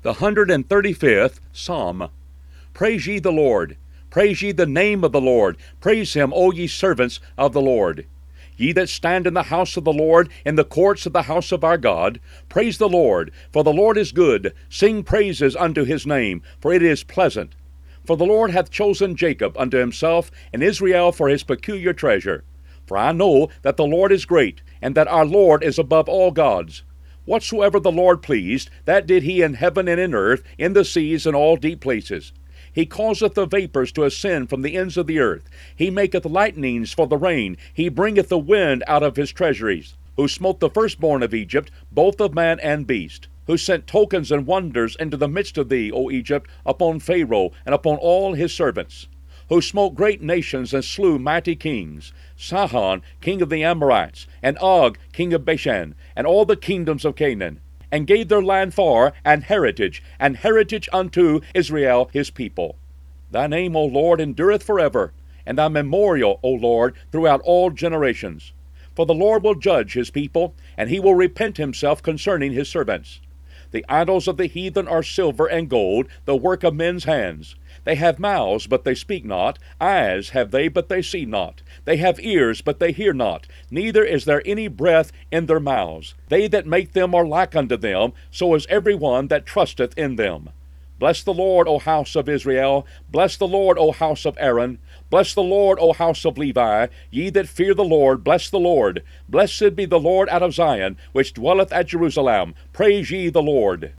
The 135th Psalm. Praise ye the Lord. Praise ye the name of the Lord. Praise him, O ye servants of the Lord. Ye that stand in the house of the Lord, in the courts of the house of our God, praise the Lord, for the Lord is good. Sing praises unto his name, for it is pleasant. For the Lord hath chosen Jacob unto himself, and Israel for his peculiar treasure. For I know that the Lord is great, and that our Lord is above all gods. Whatsoever the Lord pleased, that did he in heaven and in earth, in the seas and all deep places. He causeth the vapors to ascend from the ends of the earth. He maketh lightnings for the rain. He bringeth the wind out of his treasuries. Who smote the firstborn of Egypt, both of man and beast. Who sent tokens and wonders into the midst of thee, O Egypt, upon Pharaoh, and upon all his servants. Who smote great nations and slew mighty kings, Sihon, king of the Amorites, and Og, king of Bashan, and all the kingdoms of Canaan, and gave their land for an heritage, and heritage unto Israel his people. Thy name, O Lord, endureth forever, and thy memorial, O Lord, throughout all generations. For the Lord will judge his people, and he will repent himself concerning his servants. The idols of the heathen are silver and gold, the work of men's hands. They have mouths, but they speak not. Eyes have they, but they see not. They have ears, but they hear not. Neither is there any breath in their mouths. They that make them are like unto them, so is every one that trusteth in them. Bless the Lord, O house of Israel. Bless the Lord, O house of Aaron. Bless the Lord, O house of Levi. Ye that fear the Lord, bless the Lord. Blessed be the Lord out of Zion, which dwelleth at Jerusalem. Praise ye the Lord.